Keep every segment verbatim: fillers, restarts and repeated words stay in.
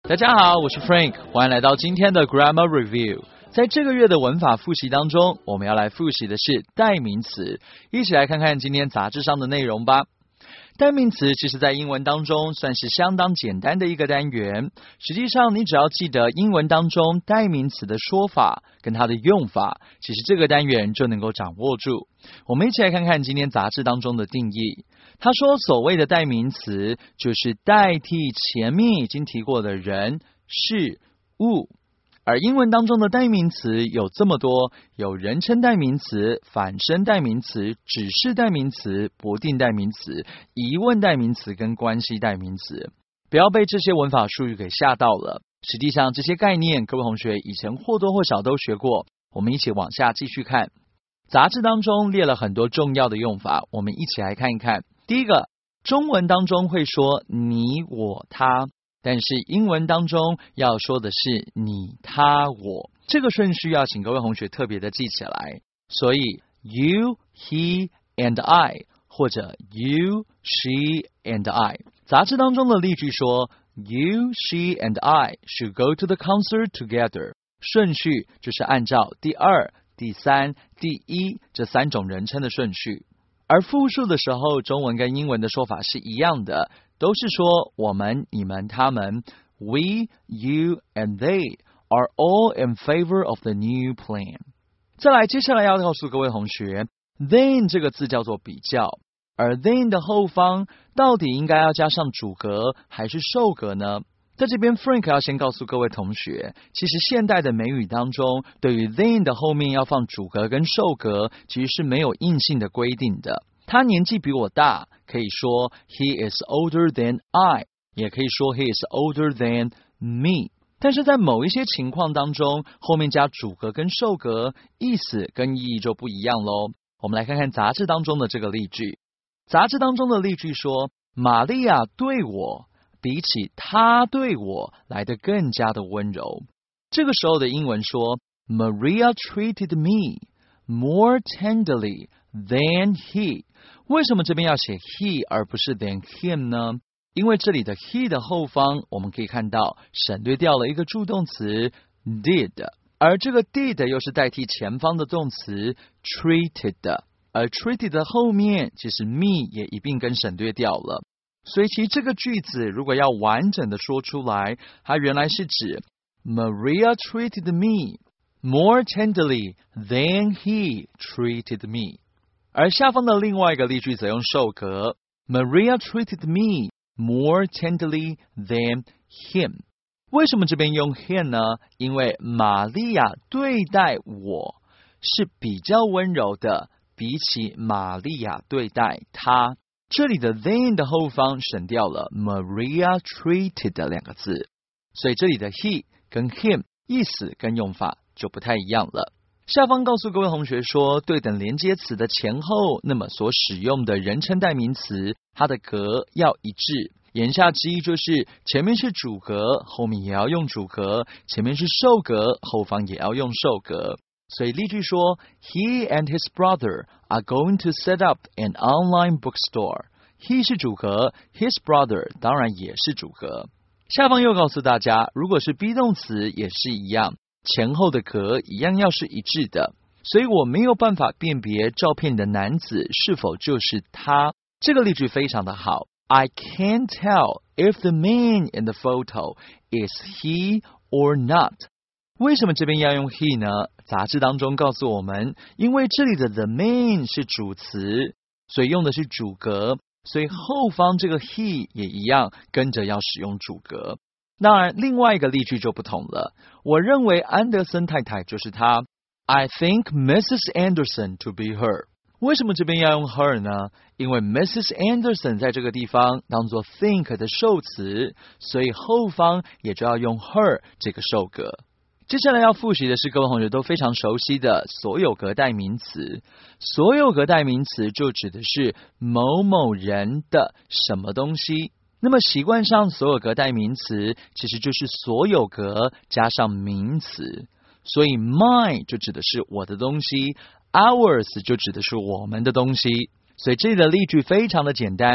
大家好，我是 Frank， 欢迎来到今天的 Grammar Review。在这个月的文法复习当中，我们要来复习的是代名词，一起来看看今天杂志上的内容吧。代名词其实在英文当中算是相当简单的一个单元，实际上你只要记得英文当中代名词的说法跟它的用法，其实这个单元就能够掌握住。我们一起来看看今天杂志当中的定义。他说所谓的代名词就是代替前面已经提过的人、事、物。而英文当中的代名词有这么多，有人称代名词、反身代名词、指示代名词、不定代名词、疑问代名词跟关系代名词。不要被这些文法术语给吓到了，实际上这些概念各位同学以前或多或少都学过。我们一起往下继续看。杂志当中列了很多重要的用法，我们一起来看一看。第一个，中文当中会说你我他，但是英文当中要说的是你他我，这个顺序要请各位同学特别的记起来。所以 you, he, and I 或者 you, she, and I。 杂志当中的例句说 you, she, and I should go to the concert together， 顺序就是按照第二、第三、第一这三种人称的顺序。而复数的时候，中文跟英文的说法是一样的，都是说我们、你们、他们 we, you, and they are all in favor of the new plan。 再来，接下来要告诉各位同学 then 这个字叫做比较，而 then 的后方到底应该要加上主格还是受格呢？在这边 Frank 要先告诉各位同学，其实现代的美语当中对于 then 的后面要放主格跟受格其实是没有硬性的规定的。他年纪比我大，可以说 he is older than I， 也可以说 he is older than me。 但是在某一些情况当中，后面加主格跟受格意思跟意义就不一样咯。我们来看看杂志当中的这个例句。杂志当中的例句说，玛利亚对我比起他对我来得更加的温柔。这个时候的英文说 Maria treated me more tenderly than he。 为什么这边要写 he 而不是 than him 呢？因为这里的 he 的后方我们可以看到省略掉了一个助动词 did， 而这个 did 又是代替前方的动词 treated， 而 treated 的后面其实 me 也一并跟省略掉了。所以其实这个句子如果要完整的说出来，它原来是指 Maria treated me more tenderly than he treated me。 而下方的另外一个例句则用受格 Maria treated me more tenderly than him。 为什么这边用 him 呢？因为玛利亚对待我是比较温柔的，比起玛利亚对待他。这里的 then 的后方省掉了 Maria treated 两个字，所以这里的 he 跟 him 意思跟用法就不太一样了。下方告诉各位同学说，对等连接词的前后，那么所使用的人称代名词，它的格要一致。言下之意就是前面是主格，后面也要用主格；前面是受格，后方也要用受格。所以例句说 He and his brother are going to set up an online bookstore。 He 是主格， his brother 当然也是主格。下方又告诉大家，如果是 be 动词也是一样，前后的格一样要是一致的。所以我没有办法辨别照片的男子是否就是他。这个例句非常的好， I can't tell if the man in the photo is he or not。为什么这边要用 he 呢？杂志当中告诉我们，因为这里的 the man 是主词，所以用的是主格，所以后方这个 he 也一样跟着要使用主格。当然另外一个例句就不同了，我认为安德森太太就是她， I think Missus Anderson to be her。 为什么这边要用 her 呢？因为 Missus Anderson 在这个地方当作 think 的受词，所以后方也就要用 her 这个受格。接下来要复习的是各位同学都非常熟悉的所有格代名词。所有格代名词就指的是某某人的什么东西。那么习惯上所有格代名词其实就是所有格加上名词，所以 my 就指的是我的东西， ours 就指的是我们的东西。所以这里的例句非常的简单，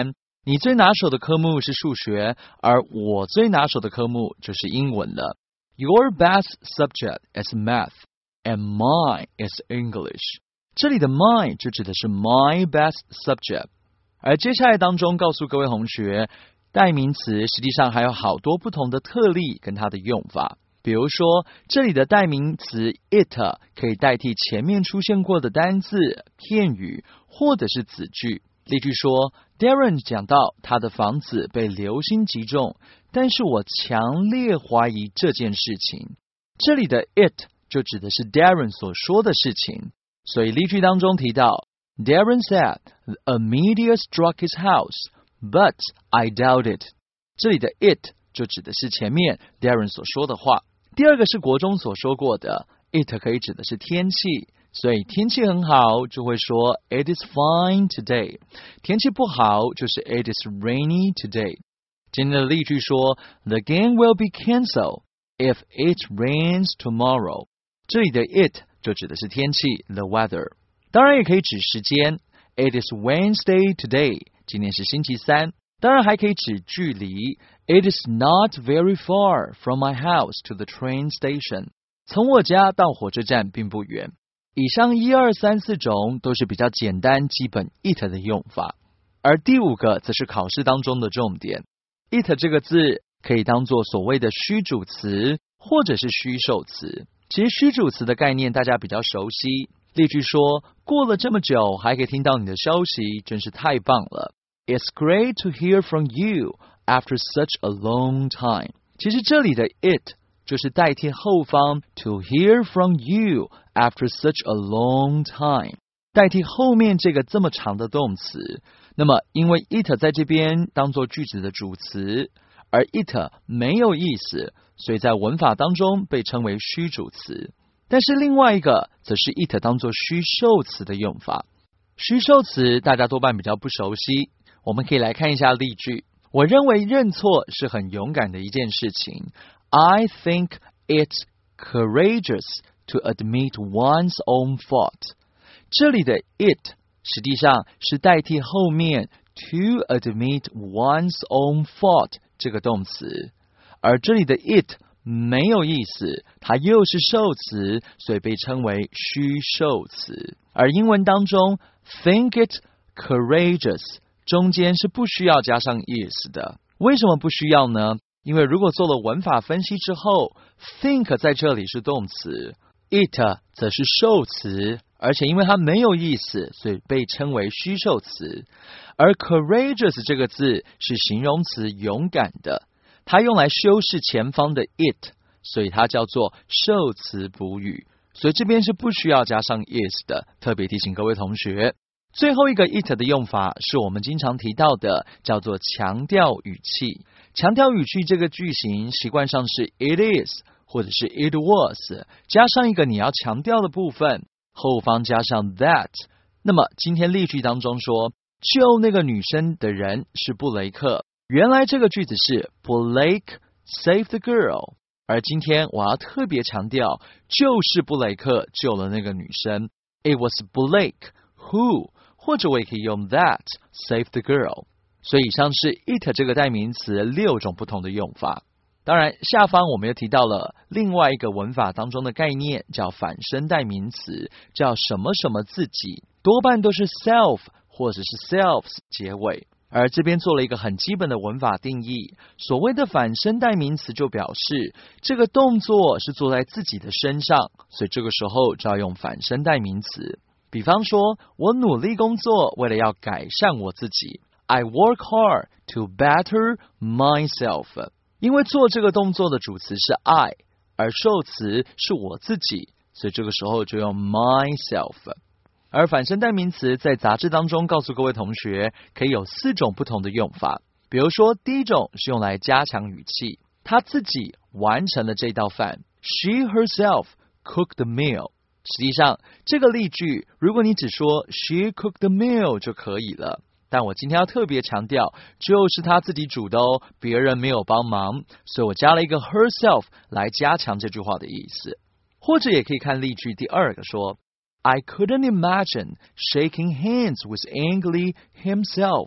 你最拿手的科目是数学，而我最拿手的科目就是英文了。Your best subject is math, and mine is English. 这里的 mine 就指的是 my best subject。而接下来当中告诉各位同学，代名词实际上还有好多不同的特例跟它的用法。比如说，这里的代名词 it 可以代替前面出现过的单字、片语或者是子句。例句说 Darren 讲到他的房子被流星击中，但是我强烈怀疑这件事情。这里的 it 就指的是 Darren 所说的事情，所以例句当中提到 Darren said a meteor struck his house, but I doubt it. 这里的 it 就指的是前面 Darren 所说的话。第二个是国中所说过的 it 可以指的是天气，所以天气很好就会说 It is fine today. 天气不好就是 It is rainy today. 今天的例句说 The game will be cancelled if it rains tomorrow. 这里的 it 就指的是天气 the weather. 当然也可以指时间 It is Wednesday today. 今天是星期三。当然还可以指距离 It is not very far from my house to the train station. 从我家到火车站并不远。以上一二三四种都是比较简单基本 it 的用法，而第五个则是考试当中的重点。it 这个字可以当作所谓的虚主词或者是虚受词。其实虚主词的概念大家比较熟悉，例句说过了这么久还可以听到你的消息，真是太棒了。It's great to hear from you after such a long time. 其实这里的 it 就是代替后方 to hear from you after such a long time， 代替后面这个这么长的动词。那么因为 it 在这边当作句子的主词，而 it 没有意思，所以在文法当中被称为虚主词。但是另外一个则是 it 当作虚受词的用法。虚受词大家多半比较不熟悉，我们可以来看一下例句。我认为认错是很勇敢的一件事情。I think it's courageous to admit one's own fault. 这里的 it 实际上是代替后面 to admit one's own fault 这个动词，而这里的 it 没有意思，它又是受词，所以被称为虚受词。而英文当中 think it courageous 中间是不需要加上 is 的。为什么不需要呢？因为如果做了文法分析之后 think 在这里是动词， it 则是受词，而且因为它没有意思，所以被称为虚受词。而 courageous 这个字是形容词勇敢的，它用来修饰前方的 it， 所以它叫做受词补语，所以这边是不需要加上 is 的，特别提醒各位同学。最后一个 it 的用法是我们经常提到的，叫做强调语气。强调语气这个句型习惯上是 it is 或者是 it was， 加上一个你要强调的部分，后方加上 that。 那么今天例句当中说救那个女生的人是布雷克，原来这个句子是 Blake saved the girl， 而今天我要特别强调就是布雷克救了那个女生， It was Blake who， 或者我也可以用 that saved the girl。 所以以上是 it 这个代名词六种不同的用法。当然下方我们又提到了另外一个文法当中的概念，叫反身代名词，叫什么什么自己，多半都是 self 或者是 selves 结尾。而这边做了一个很基本的文法定义，所谓的反身代名词就表示这个动作是做在自己的身上，所以这个时候就要用反身代名词。比方说我努力工作为了要改善我自己， I work hard to better myself。 因为做这个动作的主词是 I， 而受词是我自己，所以这个时候就用 myself。 而反身代名词在杂志当中告诉各位同学可以有四种不同的用法。比如说第一种是用来加强语气，她自己完成了这道饭， She herself cooked the meal。 实际上这个例句如果你只说 She cooked the meal 就可以了，但我今天要特别强调就是她自己煮的哦，别人没有帮忙，所以我加了一个 herself 来加强这句话的意思。或者也可以看例句第二个说I couldn't imagine shaking hands with Ang Lee himself。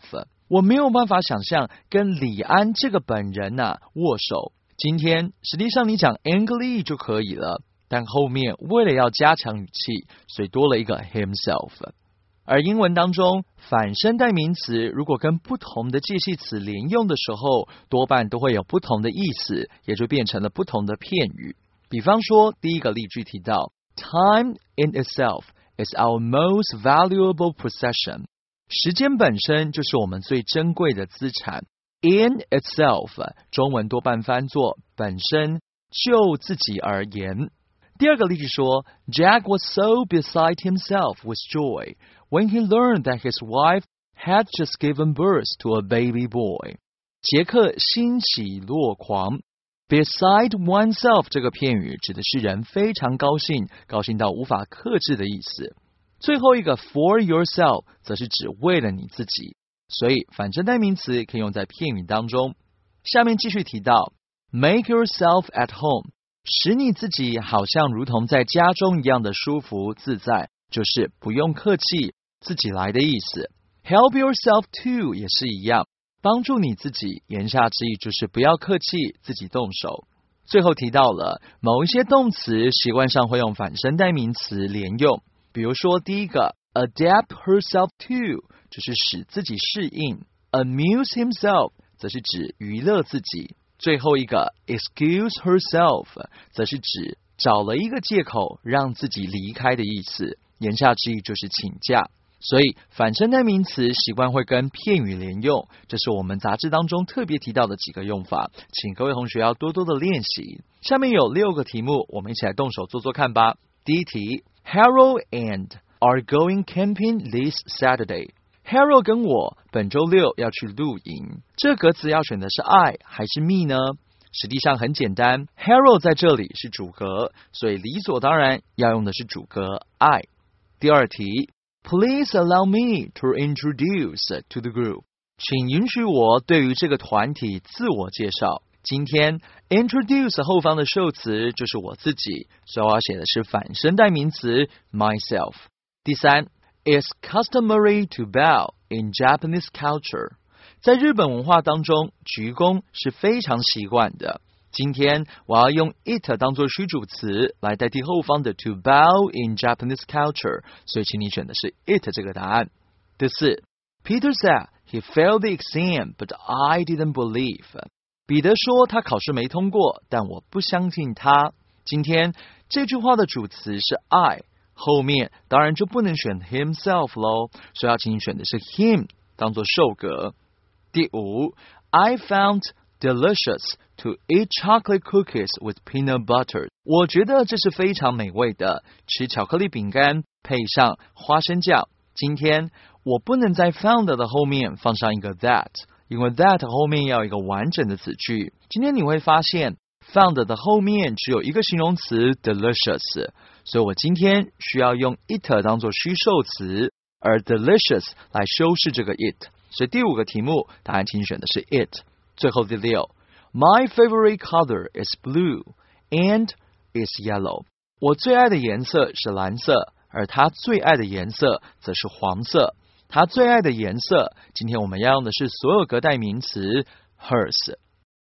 我没有办法想象跟李安这个本人啊握手。今天实际上你讲 Ang Lee 就可以了，但后面为了要加强语气，所以多了一个 himself。而英文当中反身代名词如果跟不同的介系词连用的时候，多半都会有不同的意思，也就变成了不同的片语。比方说第一个例句提到 Time in itself is our most valuable possession。 时间本身就是我们最珍贵的资产。 In itself 中文多半翻作本身，就自己而言。第二个例句说 Jack was so beside himself with joy when he learned that his wife had just given birth to a baby boy。 杰克欣喜若狂。 Beside oneself 这个片语指的是人非常高兴，高兴到无法克制的意思。最后一个 for yourself 则是指为了你自己，所以反身代名词可以用在片语当中。下面继续提到 make yourself at home， 使你自己好像如同在家中一样的舒服自在，就是不用客气，自己来的意思。 help yourself to 也是一样，帮助你自己，言下之意就是不要客气，自己动手。最后提到了某一些动词习惯上会用反身代名词连用，比如说第一个 adapt herself to 就是使自己适应， amuse himself 则是指娱乐自己，最后一个 excuse herself 则是指找了一个借口让自己离开的意思，言下之意就是请假。所以反身代名词习惯会跟片语连用，这是我们杂志当中特别提到的几个用法，请各位同学要多多的练习。下面有六个题目，我们一起来动手做做看吧。第一题 Harold and are going camping this Saturday。 Harold 跟我本周六要去露营，这格子要选的是 I 还是 me 呢？实际上很简单， Harold 在这里是主格，所以理所当然要用的是主格 I。 第二题Please allow me to introduce to the group。 请允许我对于这个团体自我介绍。今天 introduce 后方的受词就是我自己，所以我要写的是反身代名词 myself。 第三 It's customary to bow in Japanese culture。 在日本文化当中，鞠躬是非常习惯的。今天我要用 it 当作虚主词来代替后方的 to bow in Japanese culture， 所以请你选的是 it 这个答案。第四 Peter said he failed the exam but I didn't believe。 彼得说他考试没通过，但我不相信他。今天这句话的主词是 I， 后面当然就不能选 himself 咯，所以要请你选的是 him 当作受格。第五 I found delicious to eat chocolate cookies with peanut butter。 我觉得这是非常美味的，吃巧克力饼干配上花生酱。今天我不能在 found 的后面放上一个 that， 因为 that 后面要有一个完整的子句。今天你会发现 found 的后面只有一个形容词 delicious， 所以我今天需要用 it 当作虚受词，而 delicious 来修饰这个 it， 所以第五个题目答案请选的是 it。最后第六 My favorite color is blue and is yellow。 我最爱的颜色是蓝色，而他最爱的颜色则是黄色。他最爱的颜色，今天我们要用的是所有格代名词 hers。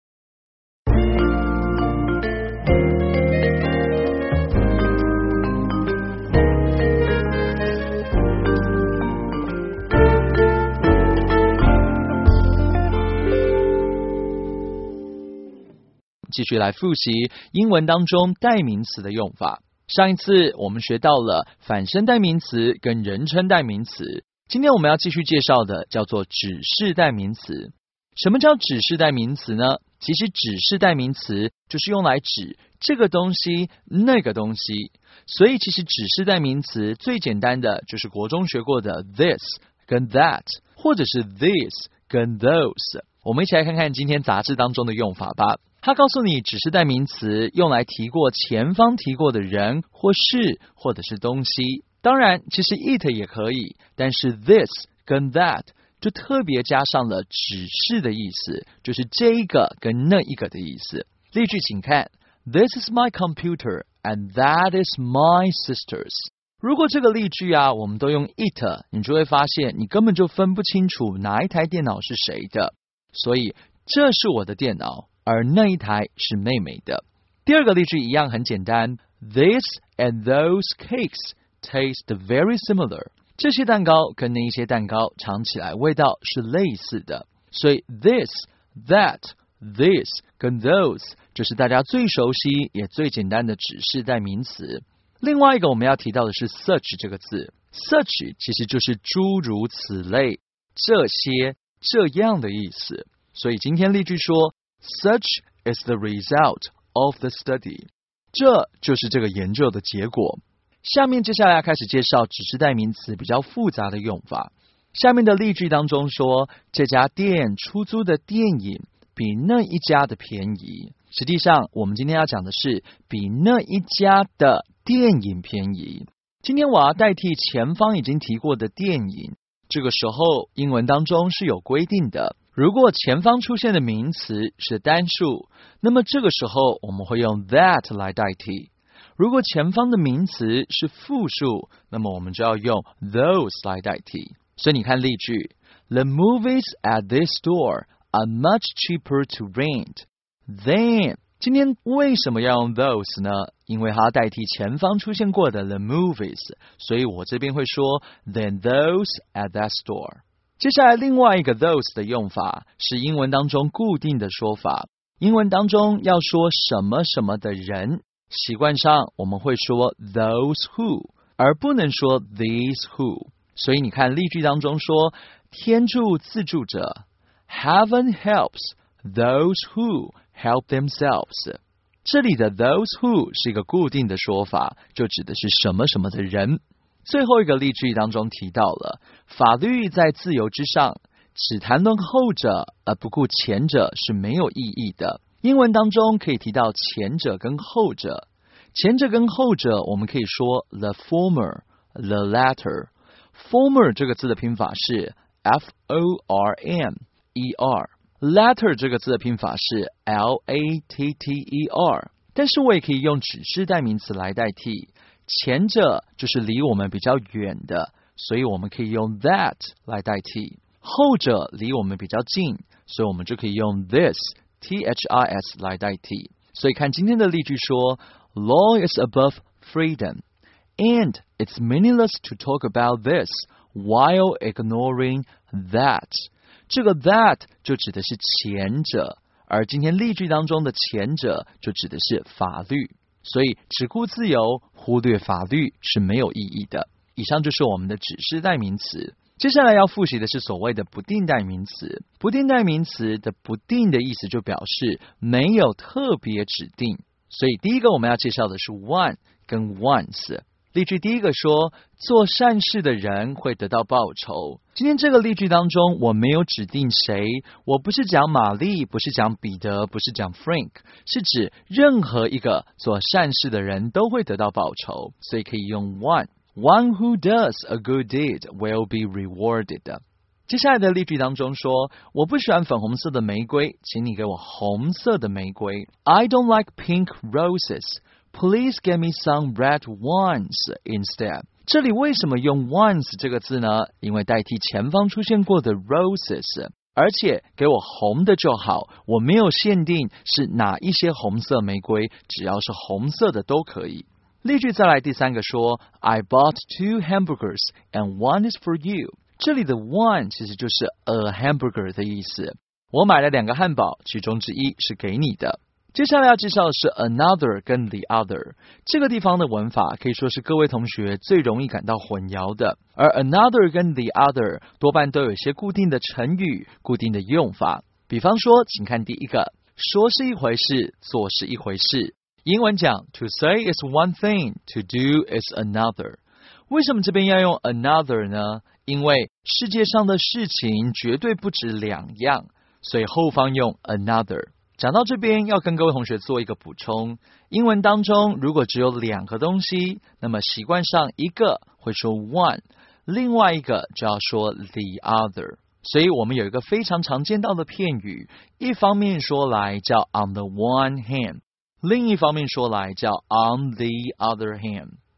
继续来复习英文当中代名词的用法。上一次我们学到了反身代名词跟人称代名词，今天我们要继续介绍的叫做指示代名词。什么叫指示代名词呢？其实指示代名词就是用来指这个东西那个东西，所以其实指示代名词最简单的就是国中学过的 this 跟 that， 或者是 this 跟 those。 我们一起来看看今天杂志当中的用法吧。他告诉你指示代名词用来提过前方提过的人或事或者是东西，当然其实 it 也可以，但是 this 跟 that 就特别加上了指示的意思，就是这一个跟那一个的意思。例句请看 This is my computer and that is my sister's。 如果这个例句啊，我们都用 it， 你就会发现你根本就分不清楚哪一台电脑是谁的。所以这是我的电脑，而那一台是妹妹的。第二个例句一样很简单 ，This and those cakes taste very similar。这些蛋糕跟那一些蛋糕尝起来味道是类似的。所以 this、that、this 跟 those 就是大家最熟悉也最简单的指示代名词。另外一个我们要提到的是 such 这个字 ，such 其实就是诸如此类、这些、这样的意思。所以今天例句说 ，such is the result of the study， 这就是这个研究的结果。下面接下来要开始介绍指示代名词比较复杂的用法。下面的例句当中说，这家店出租的电影比那一家的便宜。实际上，我们今天要讲的是比那一家的电影便宜。今天我要代替前方已经提过的电影，这个时候英文当中是有规定的。如果前方出现的名词是单数，那么这个时候我们会用 that 来代替。如果前方的名词是复数，那么我们就要用 those 来代替。所以你看例句 The movies at this store are much cheaper to rent than 今天为什么要用 those 呢？因为它要代替前方出现过的 the movies， 所以我这边会说 than those at that store。 接下来另外一个 those 的用法是英文当中固定的说法。英文当中要说什么什么的人，习惯上我们会说 those who， 而不能说 these who。所以你看例句当中说，天助自助者 Heaven helps those who help themselves。 这里的 those who 是一个固定的说法，就指的是什么什么的人。最后一个例句当中提到了，法律在自由之上，只谈论后者而不顾前者是没有意义的。英文当中可以提到前者跟后者，前者跟后者我们可以说 the former the latter。former 这个字的拼法是 F O R M E R， latter 这个字的拼法是 L A T T E R， 但是我也可以用指示代名词来代替。前者就是离我们比较远的，所以我们可以用 that 来代替。后者离我们比较近，所以我们就可以用 this T H I S 来代替。所以看今天的例句说 Law is above freedom And it's meaningless to talk about this while ignoring that。 这个 that 就指的是前者，而今天例句当中的前者就指的是法律。所以只顾自由，忽略法律是没有意义的。以上就是我们的指示代名词。接下来要复习的是所谓的不定代名词。不定代名词的不定的意思就表示没有特别指定。所以第一个我们要介绍的是 one 跟 once。例句第一个说，做善事的人会得到报酬。今天这个例句当中，我没有指定谁，我不是讲玛丽，不是讲彼得，不是讲 Frank， 是指任何一个做善事的人都会得到报酬，所以可以用 one。One who does a good deed will be rewarded。接下来的例句当中说，我不喜欢粉红色的玫瑰，请你给我红色的玫瑰。I don't like pink roses.Please give me some red ones instead。 这里为什么用 ones 这个字呢？因为代替前方出现过的 roses， 而且给我红的就好，我没有限定是哪一些红色玫瑰，只要是红色的都可以。例句再来第三个说 I bought two hamburgers and one is for you。 这里的 one 其实就是 a hamburger 的意思，我买了两个汉堡，其中之一是给你的。接下来要介绍的是 another 跟 the other， 这个地方的文法可以说是各位同学最容易感到混淆的，而 another 跟 the other 多半都有一些固定的成语、固定的用法。比方说，请看第一个，说是一回事，做是一回事。英文讲 to say is one thing, to do is another。 为什么这边要用 another 呢？因为世界上的事情绝对不止两样，所以后方用 another。讲到这边，要跟各位同学做一个补充。英文当中，如果只有两个东西，那么习惯上一个会说 one， 另外一个就要说 the other。所以我们有一个非常常见到的片语，一方面说来叫 on the one hand， 另一方面说来叫 on the other hand。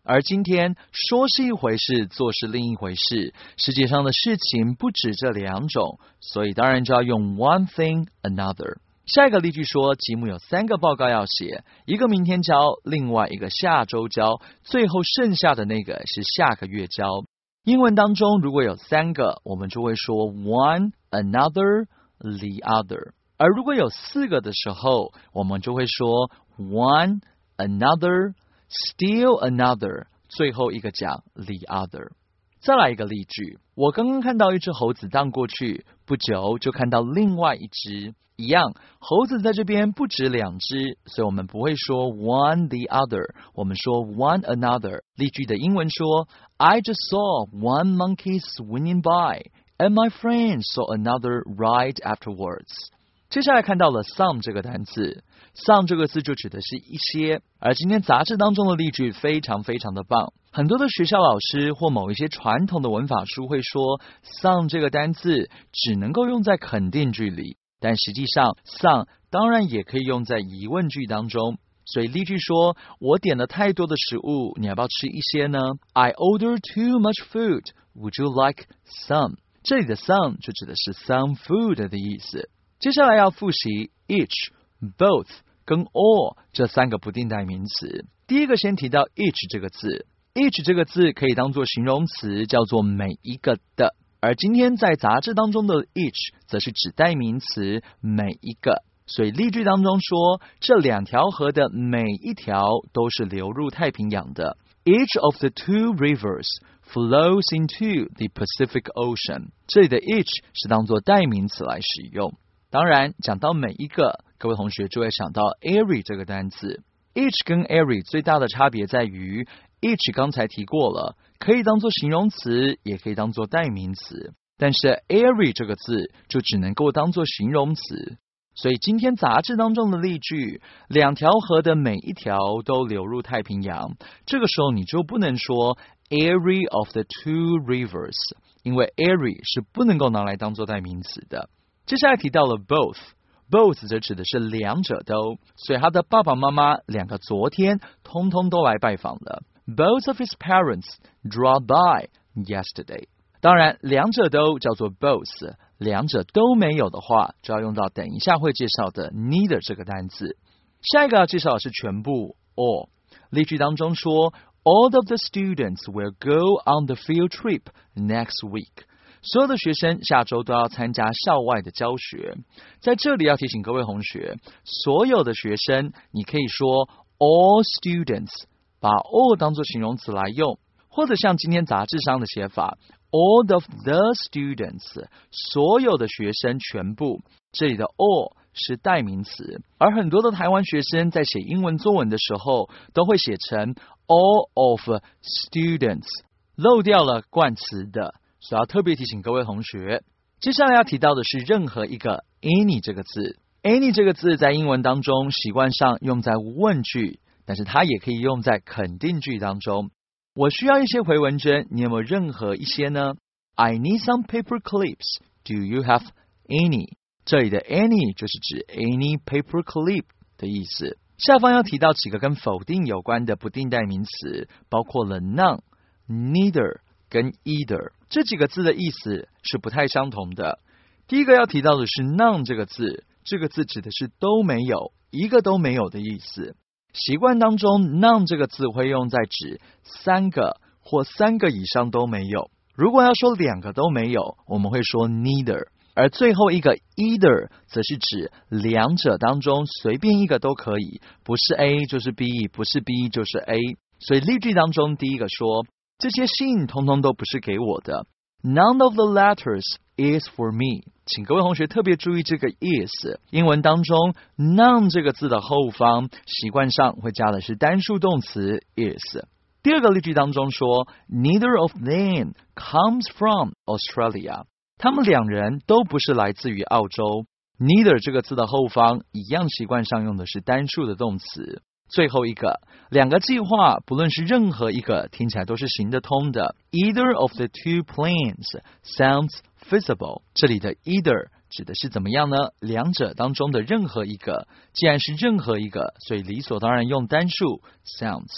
而今天说是一回事，做是另一回事，世界上的事情不止这两种，所以当然就要用 one thing another。下一个例句说，吉姆有三个报告要写，一个明天交，另外一个下周交，最后剩下的那个是下个月交。英文当中如果有三个，我们就会说 one, another, the other。而如果有四个的时候，我们就会说 one, another, still another， 最后一个讲 the other。再来一个例句，我刚刚看到一只猴子荡过去，不久就看到另外一只。一样，猴子在这边不止两只，所以我们不会说 one the other， 我们说 one another。例句的英文说 I just saw one monkey swinging by, and my friend saw another right afterwards。接下来看到了 some 这个单词， some 这个字就指的是一些，而今天杂志当中的例句非常非常的棒。很多的学校老师或某一些传统的文法书会说 some 这个单字只能够用在肯定句里，但实际上 some 当然也可以用在疑问句当中。所以例句说，我点了太多的食物，你要不要吃一些呢？ I ordered too much food, would you like some？ 这里的 some 就指的是 some food 的意思。接下来要复习 each、both 跟 all 这三个不定代名词。第一个先提到 each 这个字， each 这个字可以当作形容词，叫做每一个的，而今天在杂志当中的 each 则是指代名词每一个。所以例句当中说，这两条河的每一条都是流入太平洋的。 Each of the two rivers flows into the Pacific Ocean。 这里的 each 是当作代名词来使用。当然讲到每一个，各位同学就会想到 every 这个单词。 each 跟 every 最大的差别在于 each 刚才提过了，可以当作形容词，也可以当作代名词，但是 every 这个字就只能够当作形容词。所以今天杂志当中的例句，两条河的每一条都流入太平洋，这个时候你就不能说 every of the two rivers， 因为 every 是不能够拿来当作代名词的。接下来提到了 both， both 则指的是两者都，所以他的爸爸妈妈两个昨天通通都来拜访了。 Both of his parents dropped by yesterday。 当然两者都叫做 both， 两者都没有的话就要用到等一下会介绍的 neither 这个单字。下一个要介绍的是全部 all。 例句当中说 All of the students will go on the field trip next week。所有的学生下周都要参加校外的教学。在这里要提醒各位同学，所有的学生你可以说 all students， 把 all 当作形容词来用，或者像今天杂志上的写法 all of the students， 所有的学生全部，这里的 all 是代名词。而很多的台湾学生在写英文作文的时候都会写成 all of students， 漏掉了冠词的，所以要特别提醒各位同学。接下来要提到的是任何一个 any 这个字。 any 这个字在英文当中习惯上用在问句，但是它也可以用在肯定句当中。我需要一些回纹针，你有没有任何一些呢？ I need some paper clips. Do you have any？ 这里的 any 就是指 any paper clip 的意思。下方要提到几个跟否定有关的不定代名词，包括了 none、neither跟 either， 这几个字的意思是不太相同的。第一个要提到的是 none 这个字，这个字指的是都没有，一个都没有的意思。习惯当中 none 这个字会用在指三个或三个以上都没有。如果要说两个都没有，我们会说 neither。而最后一个 either 则是指两者当中随便一个都可以，不是 A 就是 B， 不是 B 就是 A。 所以例句当中第一个说，这些信通通都不是给我的。 None of the letters is for me。 请各位同学特别注意这个 is， 英文当中 none 这个字的后方习惯上会加的是单数动词 is。 第二个例句当中说 Neither of them comes from Australia。 他们两人都不是来自于澳洲。 Neither 这个字的后方一样习惯上用的是单数的动词。最后一个，两个计划不论是任何一个听起来都是行得通的。 Either of the two plans sounds feasible。 这里的 either 指的是怎么样呢？两者当中的任何一个。既然是任何一个，所以理所当然用单数 sounds。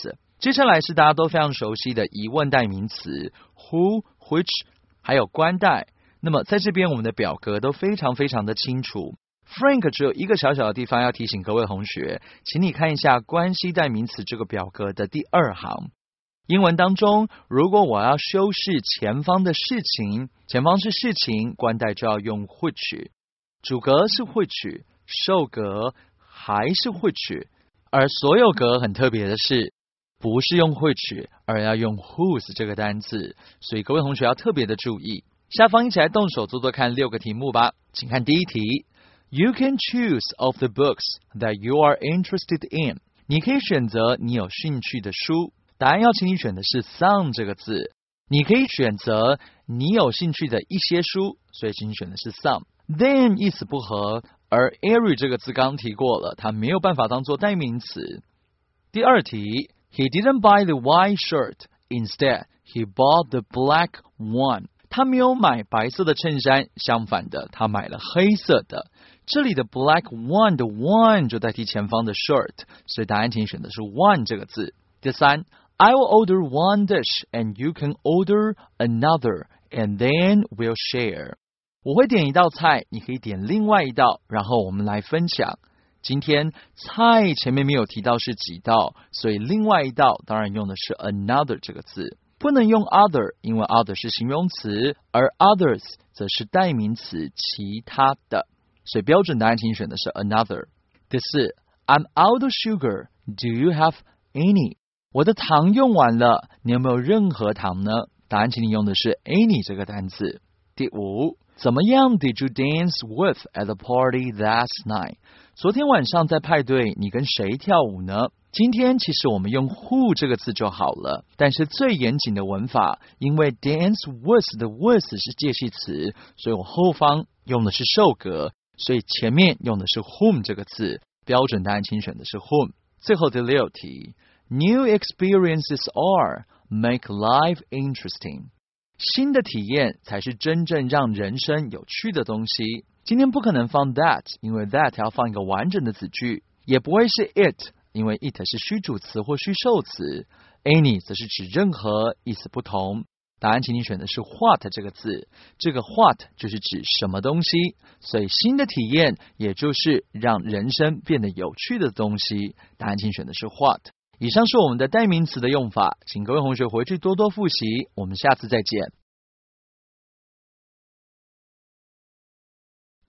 接下来是大家都非常熟悉的疑问代名词 who, which 还有关代。那么在这边我们的表格都非常非常的清楚。Frank 只有一个小小的地方要提醒各位同学，请你看一下关系代名词这个表格的第二行。英文当中，如果我要修饰前方的事情，前方是事情，关代就要用 which， 主格是 which， 受格还是 which， 而所有格很特别的是不是用 which， 而要用 whose 这个单字，所以各位同学要特别的注意。下方一起来动手做做看六个题目吧。请看第一题 You can choose of the books that you are interested in， 你可以选择你有兴趣的书。答案要请你选的是 some 这个字，你可以选择你有兴趣的一些书，所以请你选的是 some。 Then 意思不合，而 every 这个字刚提过了，它没有办法当做代名词。第二题 He didn't buy the white shirt, instead he bought the black one。 他没有买白色的衬衫，相反的他买了黑色的。这里的 black one 的 one 就代替前方的 shirt， 所以答案请你选的是 one 这个字。第三I will order one dish and you can order another and then we'll share。 我会点一道菜，你可以点另外一道，然后我们来分享。今天菜前面没有提到是几道，所以另外一道当然用的是 another 这个字，不能用 other， 因为 other 是形容词，而 others 则是代名词，其他的，所以标准答案请选的是 another。 第四 I'm out of sugar, do you have any？我的糖用完了，你有没有任何糖呢？答案请你用的是 any 这个单词。第五，怎么样 Did you dance with at the party last night？ 昨天晚上在派对你跟谁跳舞呢？今天其实我们用 who 这个字就好了，但是最严谨的文法，因为 dance with 的 with 是介系词，所以我后方用的是受格，所以前面用的是 whom 这个字，标准答案请选的是 whom。最后第六题New experiences are make life interesting。 新的体验才是真正让人生有趣的东西。今天不可能放 that， 因为 that 要放一个完整的子句，也不会是 it， 因为 it 是虚主词或虚受词。 any 则是指任何，意思不同。答案请你选的是 what 这个字，这个 what 就是指什么东西，所以新的体验也就是让人生变得有趣的东西。答案请选的是 what。以上是我们的代名词的用法，请各位同学回去多多复习，我们下次再见。